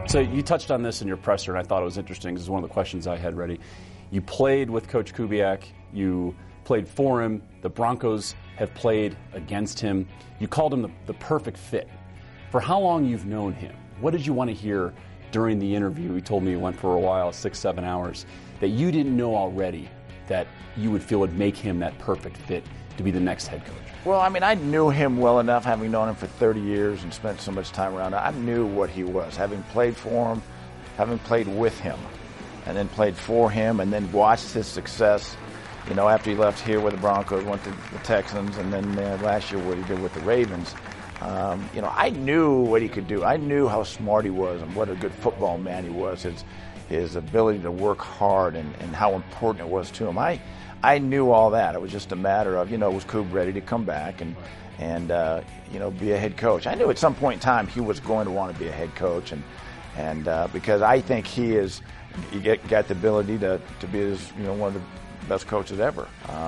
So you touched on this in your presser, and I thought it was interesting. This is one of the questions I had ready. You played with Coach Kubiak. You played for him. The Broncos have played against him. You called him the perfect fit. For how long you've known him, what did you want to hear during the interview? He told me it went for a while, 6-7 hours, that you didn't know already that you would feel would make him that perfect fit to be the next head coach. Well, I mean, I knew him well enough, having known him for 30 years and spent so much time around him. I knew what he was, having played for him, having played with him, and then played for him, and then watched his success, you know, after he left here with the Broncos, went to the Texans, and then last year what he did with the Ravens. You know, I knew what he could do. I knew how smart he was and what a good football man he was, his ability to work hard and how important it was to him. I knew all that. It was just a matter of, you know, was Coop ready to come back and you know, be a head coach. I knew at some point in time he was going to want to be a head coach, and because I think he got the ability to be you know, one of the best coaches ever.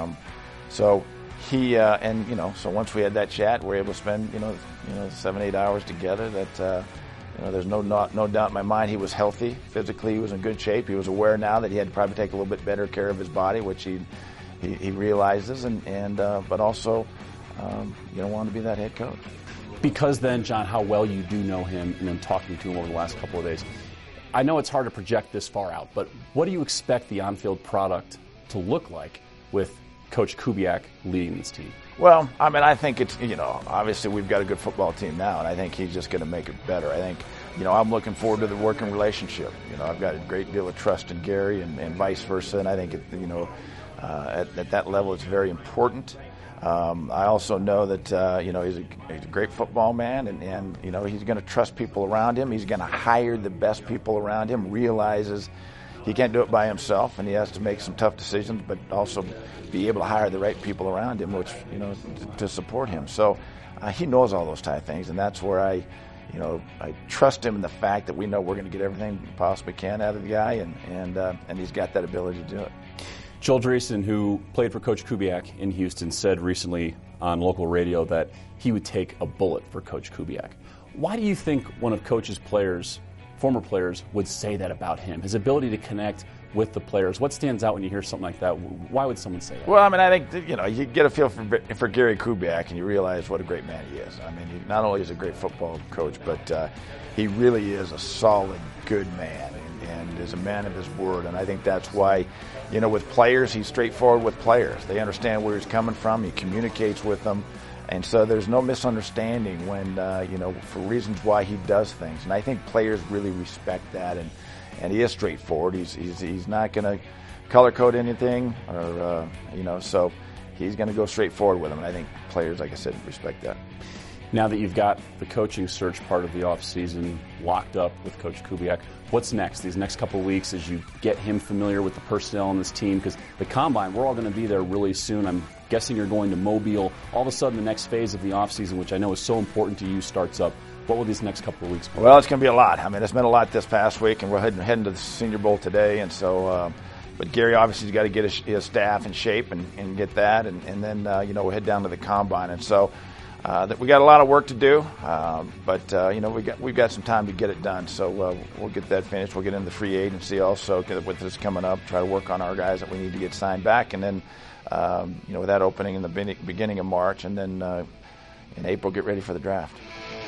So he and you know, so once we had that chat, we were able to spend you know 7-8 hours together. That you know, there's no doubt in my mind he was healthy physically. He was in good shape. He was aware now that he had to probably take a little bit better care of his body, which he realizes, and but also you know, wanted to be that head coach. Because then, John, how well you do know him, and then talking to him over the last couple of days, I know it's hard to project this far out, but what do you expect the on-field product to look like with Coach Kubiak leading this team? Well, I mean, I think it's, you know, obviously we've got a good football team now, and I think he's just going to make it better. I think, you know, I'm looking forward to the working relationship. You know, I've got a great deal of trust in Gary and vice versa, and I think, you know, at that level it's very important. I also know that, you know, he's a great football man, and you know, he's going to trust people around him. He's going to hire the best people around him, realizes he can't do it by himself, and he has to make some tough decisions, but also be able to hire the right people around him, which, you know, to support him. So he knows all those type of things, and that's where I trust him in the fact that we know we're going to get everything we possibly can out of the guy, and he's got that ability to do it. Joel Dreesen, who played for Coach Kubiak in Houston, said recently on local radio that he would take a bullet for Coach Kubiak. Why do you think one of Coach's players, former players, would say that about him? His ability to connect with the players. What stands out when you hear something like that? Why would someone say that? Well, I mean, I think, you know, you get a feel for Gary Kubiak, and you realize what a great man he is. I mean, he not only is a great football coach, but he really is a solid, good man, and is a man of his word. And I think that's why, you know, with players, he's straightforward with players. They understand where he's coming from. He communicates with them. And so there's no misunderstanding when, you know, for reasons why he does things. And I think players really respect that. And he is straightforward. He's not going to color code anything, or you know, so he's going to go straight forward with them. And I think players, like I said, respect that. Now that you've got the coaching search part of the offseason locked up with Coach Kubiak, what's next? These next couple of weeks as you get him familiar with the personnel on this team, because the Combine, we're all going to be there really soon. I'm guessing you're going to Mobile. All of a sudden, the next phase of the offseason, which I know is so important to you, starts up. What will these next couple of weeks be? Well, it's going to be a lot. I mean, it's been a lot this past week, and we're heading to the Senior Bowl today, and so. But Gary obviously has got to get his staff in shape and get that, and then you know, we'll head down to the Combine, and so. We got a lot of work to do, but you know, we've got some time to get it done. So we'll get that finished. We'll get into the free agency also with this coming up. Try to work on our guys that we need to get signed back, and then you know, with that opening in the beginning of March, and then in April, get ready for the draft.